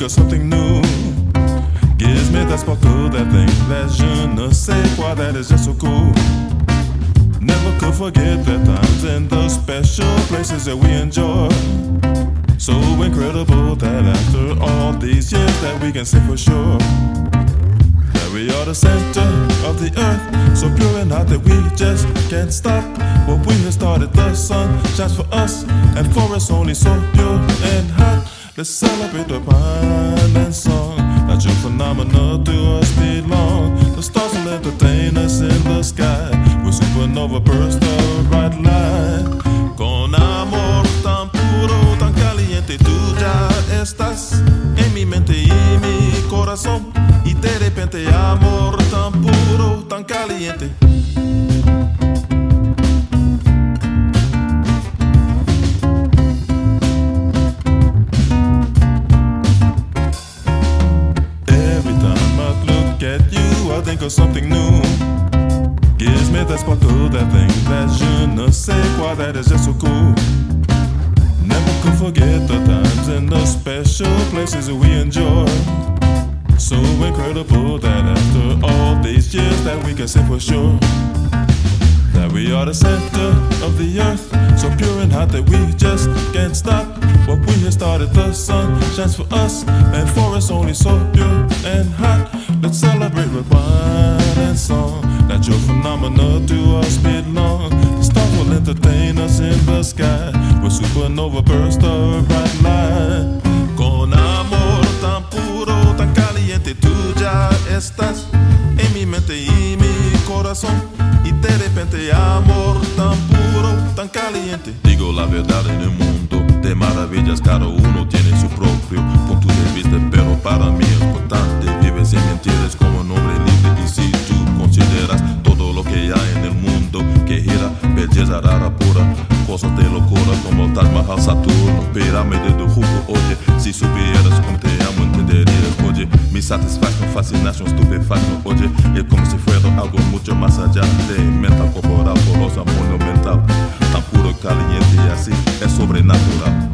of something new. Gives me that sparkle, that thing, that je ne sais quoi, that is just so cool. Never could forget the times and the special places that we enjoy. So incredible that after all these years that we can say for sure that we are the center of the earth, so pure and hot that we just can't stop. What we have started, the sun shines for us, and for us only so pure and hot. Let's celebrate the pine and song. Natural phenomena to us belong. The stars will entertain us in the sky. With supernova burst of bright light. Con amor tan puro, tan caliente, tú ya estás en mi mente y mi corazón. Y de repente amor tan puro, tan caliente. I think of something new. Gives me that sparkle, that thing, that je ne sais quoi, that is just so cool. Never could forget the times and the special places that we enjoy. So incredible that after all these years that we can say for sure that we are the center of the earth, so pure and hot that we just can't stop. What we have started, the sun shines for us, and for us only so pure and hot. Let's celebrate with wine and song. Natural phenomena to us belong. The stars will entertain us in the sky with supernova burst of bright light. Con amor tan puro, tan caliente, tú ya estás en mi mente y mi corazón. Y de repente amor tan puro, tan caliente. Digo la verdad en el mundo de maravillas, cada uno tiene su propio punto de vista, pero para mí es importante vivir sin mentiras como un hombre libre. Y si tú consideras todo lo que hay en el mundo que gira, belleza rara pura, cosas de locura como el Taj Mahal, Saturno, pirámide de Jugo, oye, si supieras como te amo entenderías, oye, mi satisfacción, fascinación, estupefacción, oye, es como si fuera algo mucho más allá de mental, corporal, porosa, monumental, tan puro, caliente y así, es sobrenatural.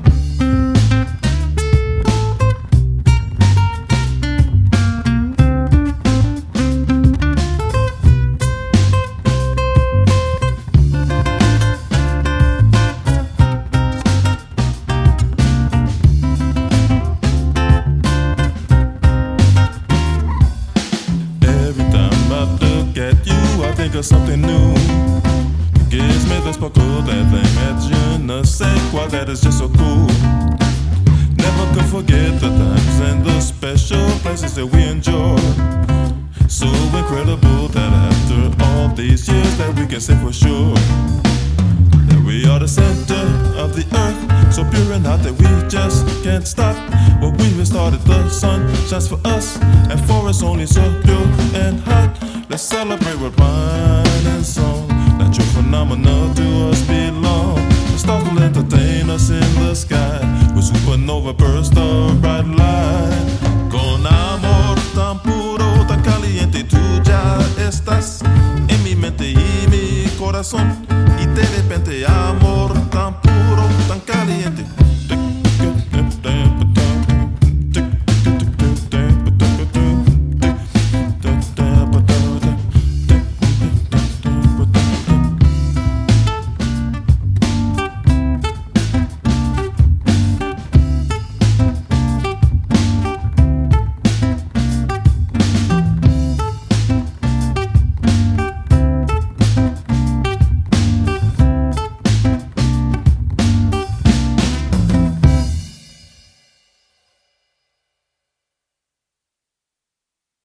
Think of something new. Gives me the sparkle, that thing, that je ne sais quoi, that is just so cool. Never could forget the times and the special places that we enjoy. So incredible that after all these years that we can say for sure that we are the center of the earth, so pure and hot that we just can't stop. What we have started, the sun shines for us, and for us only so pure and hot. Let's celebrate with wine and song. Natural phenomena to us belong. The stars will entertain us in the sky with supernova burst of bright light. Con amor tan puro, tan caliente, tú ya estás en mi mente y mi corazón. Y de repente amor